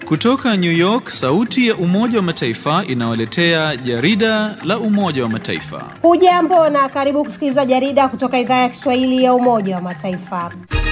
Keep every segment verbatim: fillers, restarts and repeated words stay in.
Kutoka New York, sauti ya Umoja wa Mataifa inawaletea jarida la Umoja wa Mataifa. Hujambo na karibu kusikiliza jarida kutoka idhaa ya Kiswahili ya Umoja wa Mataifa.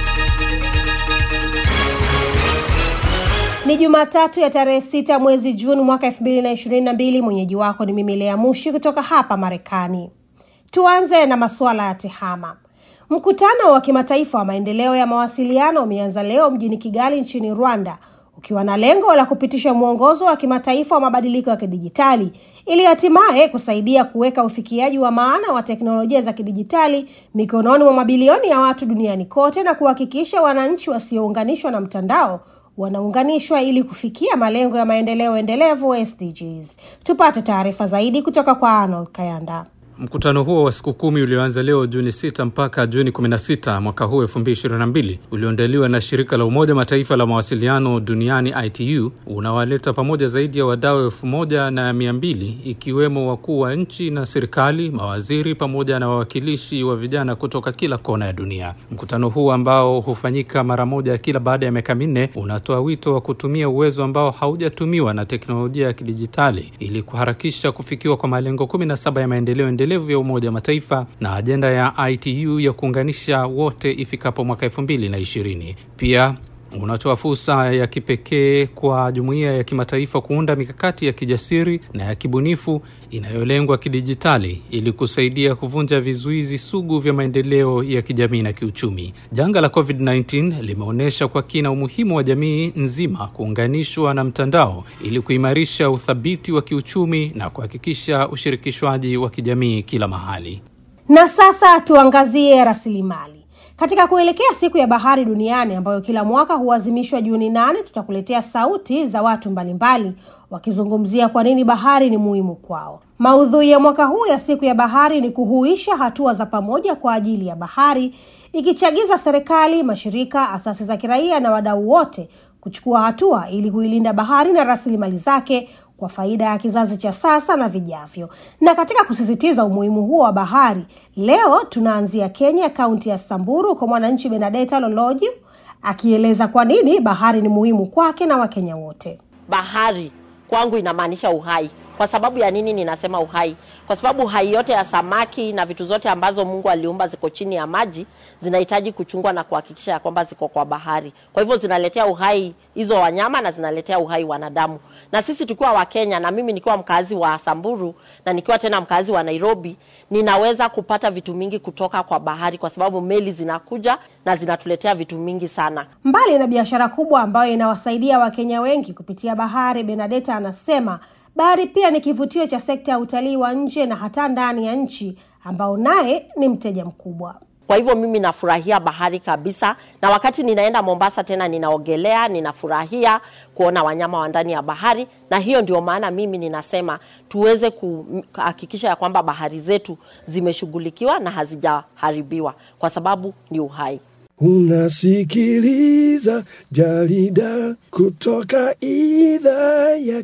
Ni Jumatatu ya tarehe sita mwezi Juni mwaka elfu mbili na ishirini na mbili. Mwenyeji wako ni mimi Lea Mushi kutoka hapa Marekani. Tuanze na masuala ya tehama. Mkutano wa kimataifa wa maendeleo ya mawasiliano umeanza leo mjini Kigali nchini Rwanda, ukiwa na lengo la kupitisha mwongozo wa kimataifa wa mabadiliko ya kidijitali ili hatimaye kusaidia kuweka ufikiaji wa maana wa teknolojia za kidijitali mikononi mwa mabilioni ya watu duniani kote na kuhakikisha wananchi wasiounganishwa na mtandao wanaunganishwa ili kufikia malengo ya maendeleo endelevu S D Gs. Tupate taarifa zaidi kutoka kwa Arnold Kayanda. Mkutano huo wa siku kumi ulioanza leo Juni sita mpaka Juni kumi na sita mwaka huu elfu mbili ishirini na mbili ulioandaliwa na shirika la Umoja wa Mataifa la mawasiliano duniani I T U unawaleta pamoja zaidi ya wadau elfu moja na mia mbili ikiwemo wakuu wa nchi na serikali, mawaziri pamoja na wawakilishi wa vijana kutoka kila kona ya dunia. Mkutano huu ambao hufanyika mara moja kila baada ya miaka minne unatoa wito wa kutumia uwezo ambao haujatumiwa na teknolojia ya kidijitali ili kuharakisha kufikiwa kwa malengo kumi na saba ya maendeleo endelevu ya Umoja wa Mataifa na ajenda ya I T U ya kuunganisha wote ifikapo mwaka elfu mbili na ishirini. Pia unatoa fursa ya kipekee kwa jumuiya ya kimataifa kuunda mikakati ya kijasiri na ya kibunifu inayolengwa kidijitali ili kusaidia kuvunja vizuizi sugu vya maendeleo ya kijamii na kiuchumi. Janga la COVID kumi na tisa limeonyesha kwa kina umuhimu wa jamii nzima kuunganishwa na mtandao ili kuimarisha uthabiti wa kiuchumi na kuhakikisha ushirikishwaji wa kijamii kila mahali. Na sasa tuangazie rasilimali. Katika kuelekea siku ya bahari duniani ambayo kila mwaka huadhimishwa Juni nane, tutakuletea sauti za watu mbalimbali wakizungumzia kwa nini bahari ni muhimu kwao. Maudhui ya mwaka huu ya siku ya bahari ni kuhuisha hatua za pamoja kwa ajili ya bahari, ikichagiza serikali, mashirika, asasi za kiraia na wadau wote kuchukua hatua ili kuilinda bahari na rasilimali zake kwa faida ya kizazi cha sasa na vijavyo. Na katika kusisitiza umuhimu huo wa bahari, leo tunaanzia Kenya, kaunti ya Samburu, kwa mwananchi Benedetta Loloji akieleza kwa nini bahari ni muhimu kwake na Wakenya wote. Bahari kwangu inamaanisha uhai. Kwa sababu ya nini ninasema uhai? Kwa sababu uhai yote ya samaki na vitu zote ambazo Mungu aliumba ziko chini ya maji zinahitaji kuchungwa na kuhakikisha kwamba ziko kwa bahari. Kwa hivyo zinaletea uhai hizo wanyama na zinaletea uhai wanadamu. Na sisi tukiwa wa Kenya, na mimi nikiwa mkazi wa Samburu na nikiwa tena mkazi wa Nairobi, ninaweza kupata vitu mingi kutoka kwa bahari kwa sababu meli zinakuja na zinatuletea vitu mingi sana. Mbali na biashara kubwa ambayo inawasaidia Wakenya wengi kupitia bahari, Benedetta anasema bahari pia ni kivutio cha sekta ya utalii wa nje na hata ndani ya nchi ambao naye ni mteja mkubwa. Kwa hivyo mimi nafurahia bahari kabisa, na wakati ninaenda Mombasa tena ninaogelea, ninafurahia kuona wanyama wa ndani ya bahari, na hiyo ndio maana mimi ninasema tuweze kuhakikisha ya kwamba bahari zetu zimeshughulikiwa na hazijaharibiwa kwa sababu ni uhai. Unasikiliza jarida kutoka idhaa ya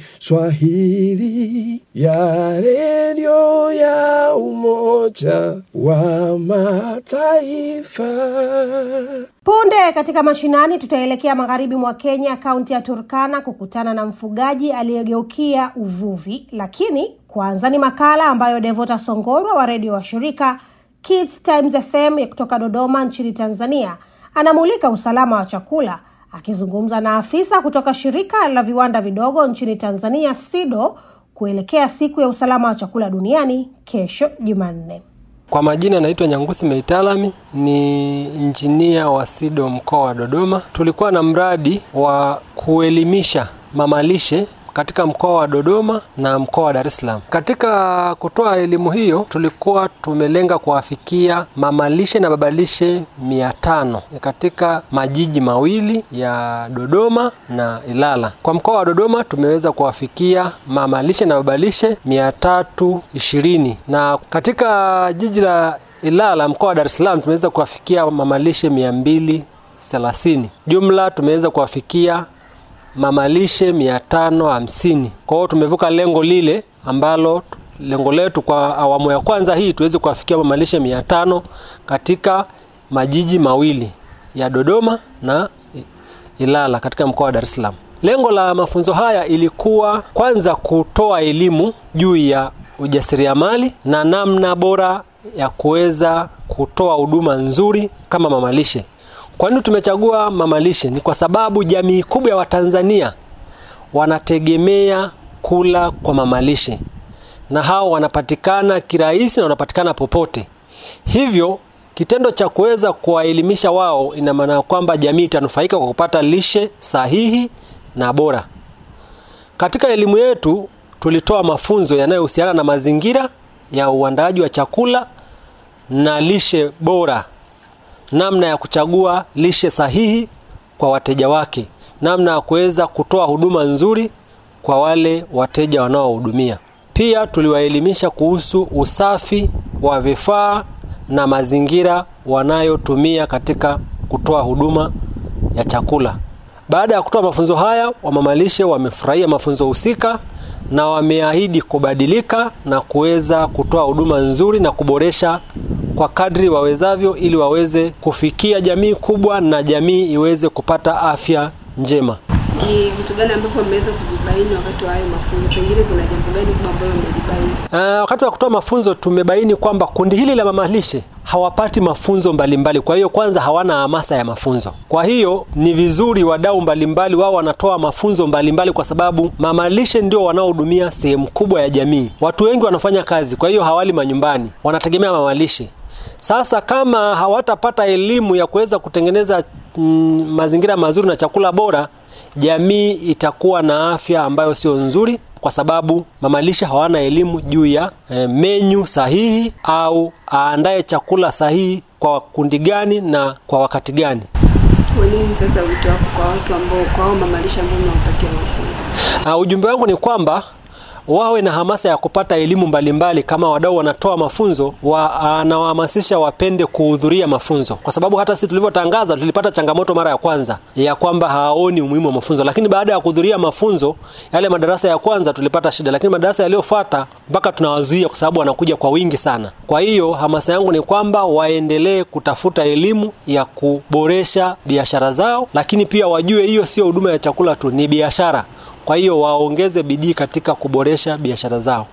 Kiswahili ya redio ya Umoja wa Mataifa. Punde katika mashinani tutaelekea magharibi mwa Kenya, kaunti ya Turkana, kukutana na mfugaji aliyegeukia uvuvi. Lakini kwanza ni makala ambayo Devota Songoro wa redio wa shirika Kids Times F M ya kutoka Dodoma nchini Tanzania anamulika usalama wa chakula, akizungumza na afisa kutoka shirika la viwanda vidogo nchini Tanzania SIDO kuelekea siku ya usalama wa chakula duniani kesho Jumanne. Kwa majina naitwa Nyangusi Meitalami, ni injinia wa SIDO mkoa wa Dodoma. Tulikuwa na mradi wa kuelimisha mamalishe katika mkoa wa Dodoma na mkoa wa Dar es Salaam. Katika kutoa elimu hiyo tulikuwa tumelenga kuwafikia mamalishe na babalishe mia tano katika majiji mawili ya Dodoma na Ilala. Kwa mkoa wa Dodoma tumeweza kuwafikia mamalishe na babalishe mia tatu ishirini, na katika jiji la Ilala mkoa wa Dar es Salaam tumeweza kuwafikia mamalishe mia mbili thelathini. Jumla tumeweza kuwafikia mamalishe mia tano hamsini. Kwa hiyo tumevuka lengo lile ambalo lengo letu kwa awamu ya kwanza hii tuweze kuwafikia mamalishe mia tano katika majiji mawili ya Dodoma na Ilala katika mkoa wa Dar es Salaam. Lengo la mafunzo haya ilikuwa kwanza kutoa elimu juu ya ujasiriamali na namna bora ya kuweza kutoa huduma nzuri kama mamalishe. Kwa nini tumechagua mamalishe? Ni kwa sababu jamii kubwa ya Watanzania wanategemea kula kwa mamalishe, na hao wanapatikana kirahisi na wanapatikana popote. Hivyo kitendo cha kuweza kuwaelimisha wao ina maana kwamba jamii itanufaika kwa kupata lishe sahihi na bora. Katika elimu yetu tulitoa mafunzo yanayohusiana na mazingira ya uandaaji wa chakula na lishe bora, namna ya kuchagua lishe sahihi kwa wateja wake, namna ya kuweza kutoa huduma nzuri kwa wale wateja wanaohudumia. Pia tuliwaelimisha kuhusu usafi wa vifaa na mazingira wanayotumia katika kutoa huduma ya chakula. Baada ya kutoa mafunzo haya, wamamalishe wamefurahia mafunzo husika na wameahidi kubadilika na kuweza kutoa huduma nzuri na kuboresha kwa kadri wawezavyo ili waweze kufikia jamii kubwa na jamii iweze kupata afya njema. Ni vitu gani ambavyo mmeweza kuvibaini wakati wa hayo mafunzo? Pengine kuna jambo gani kubwa ambalo mmejibaini? Uh, wakati wa kutoa mafunzo tumebaini kwamba kundi hili la mamalishe hawapati mafunzo mbalimbali. Kwa hiyo kwanza hawana hamasa ya mafunzo. Kwa hiyo ni vizuri wadau mbalimbali wao wanatoa mafunzo mbalimbali, kwa sababu mamalishe ndio wanaohudumia sehemu kubwa ya jamii. Watu wengi wanafanya kazi, kwa hiyo hawali manyumbani, wanategemea mamalishe. Sasa kama hawatapata elimu ya kuweza kutengeneza mm, mazingira mazuri na chakula bora, jamii itakuwa na afya ambayo sio nzuri, kwa sababu mamalishe hawana elimu juu ya e, menyu sahihi au aandae chakula sahihi kwa kundi gani na kwa wakati gani. Kwa nini sasa wito wako kwa watu ambao kwa hao mamalishe ambao wanapatia mafunzo? Uh, ujumbe wangu ni kwamba wawe na hamasa ya kupata elimu mbalimbali. Kama wadau wanatoa mafunzo, wanawahamasisha wapende kuhudhuria mafunzo, kwa sababu hata sisi tulivyotangaza tulipata changamoto mara ya kwanza ya kwamba hawaoni umuhimu wa mafunzo, lakini baada ya kuhudhuria mafunzo yale madarasa ya kwanza tulipata shida, lakini madarasa yaliyofuata mpaka tunawazuia kwa sababu wanakuja kwa wingi sana. Kwa hiyo hamasa yangu ni kwamba waendelee kutafuta elimu ya kuboresha biashara zao, lakini pia wajue hiyo sio huduma ya chakula tu, ni biashara. Kwa hiyo waongeze bidii katika kuboresha biashara zao.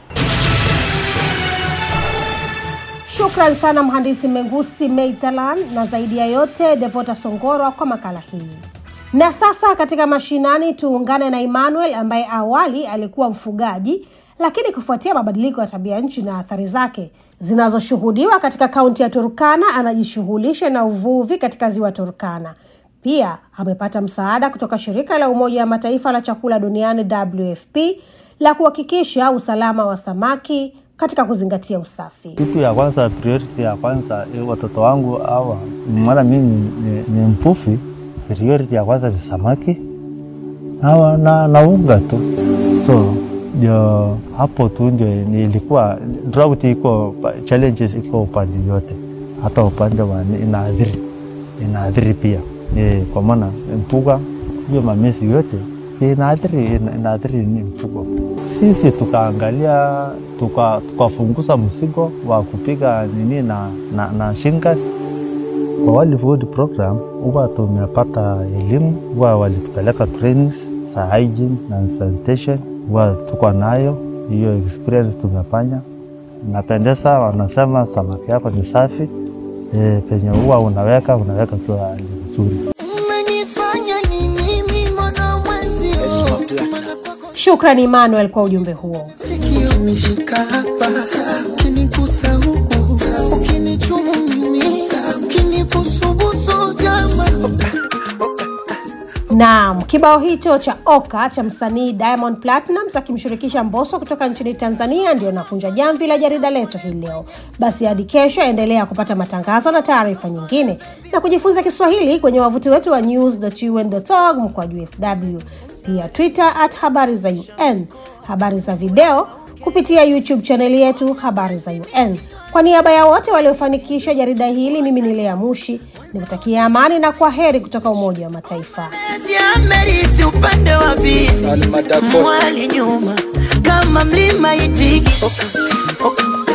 Shukran sana mhandisi Mengusi Meitalan, na zaidi ya yote Devota Songoro kwa makala hii. Na sasa katika mashinani tuungane na Emmanuel ambaye awali alikuwa mfugaji, lakini kufuatia mabadiliko ya tabia nchi na athari zake zinazoshuhudiwa katika kaunti ya Turkana, anajishughulisha na uvuvi katika ziwa Turkana. Pia amepata msaada kutoka shirika la Umoja wa Mataifa la chakula duniani W F P la kuhakikisha usalama wa samaki katika kuzingatia usafi. Kitu ya kwanza, priority ya kwanza e, watoto wangu hawa, mara mimi ni, ni mfufi, priority ya kwanza ni samaki hawa na naunga tu. So ndio hapo tu ndio nilikuwa drought iko, challenges iko upande yote, hata upande wa inaadhiri inaadhiri pia. E, kwa maana mpuga hiyo mamesi yote si inaadhiri inaadhiri ni mfugo. Sisi tukaangalia tuka tukafunguza msigo wa kupiga nini na na, na shingas kwa World Food Program. Huwa tumepata elimu, huwa walitupeleka trainings za hygiene na sanitation, huwa tuko nayo hiyo experience tumefanya. Napendeza, wanasema samaki yako ni safi. E, penye huwa unaweka unaweka tu nzuri. Shukrani Emmanuel kwa ujumbe huo. Naam, kibao hicho cha Oka cha msanii Diamond Platnumz akimshirikisha Mbosso kutoka nchini Tanzania ndio nakunja jamvi la jarida letu hii leo. Basi hadi kesho endelea kupata matangazo na taarifa nyingine na kujifunza Kiswahili kwenye wavuti wetu wa news dot u n dot org mkwaju S W. Pia Twitter at habari za U N, habari za video kupitia YouTube channel yetu habari za U N. Kwa niaba ya wote waliofanikisha jarida hili, mimi ni Lea Mushi, nikutakia amani na kwaheri kutoka Umoja wa Mataifa. Amerisi upande wa bizi mwali nyuma kama mlima itiki. Oka, oka.